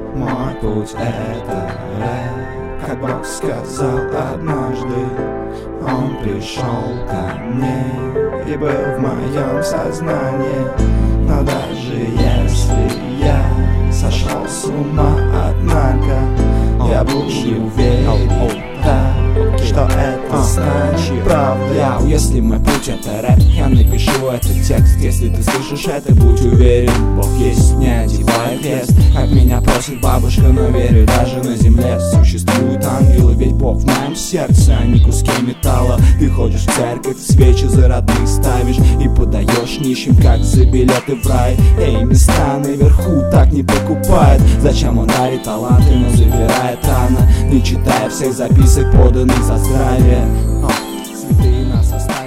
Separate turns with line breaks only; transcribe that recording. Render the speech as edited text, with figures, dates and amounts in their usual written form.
Мой путь — это рэп, как Бог сказал однажды. Он пришел ко мне и был в моем сознании. Но даже если я сошел с ума от нарко, я буду верить так, что это станет правдой.
Если мой путь — это рэп, я напишу этот текст. Если ты слышишь это, будь уверен, Бог есть, не одевай крест. Как меня просит бабушка, но верю, даже на земле существуют ангелы. Ведь Бог в моем сердце, а не куски металла. Ты ходишь в церковь, свечи за родных ставишь и подаешь нищим, как за билеты в рай. Эй, места наверху так не покупает. Зачем он дарит таланты, но забирает рано, не читая всех записок, поданных за здравие. Святые нас оставили.